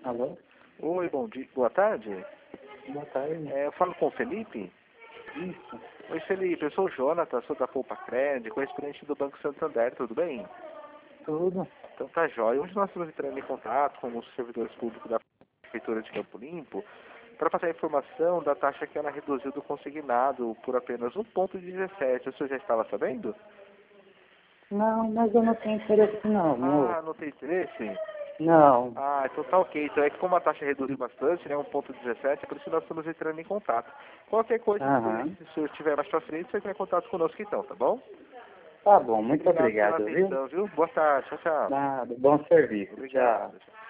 Alô? Oi, bom dia. Boa tarde. Boa tarde. Eu falo com o Felipe. Isso. Oi, Felipe. Eu sou o Jonathan, sou da Poupa Cred, correspondente do Banco Santander, tudo bem? Tudo. Então tá jóia. Hoje nós estamos entrando em contato com os servidores públicos da Prefeitura de Campo Limpo para passar a informação da taxa que ela reduziu do consignado por apenas 1,17. O senhor já estava sabendo? Não, mas eu não tenho interesse não, Ah, amor. não tem interesse? Não. Ah, então tá ok. Então é que como a taxa reduziu bastante, né, 1,17, por isso nós estamos entrando em contato. Qualquer coisa, Aham. se o senhor estiver mais pra frente, você entra em contato conosco então, tá bom? Tá bom, muito Obrigado pela obrigado, viu? atenção, viu? Boa tarde, tchau, tchau. Nada, bom serviço. Obrigado. Tchau.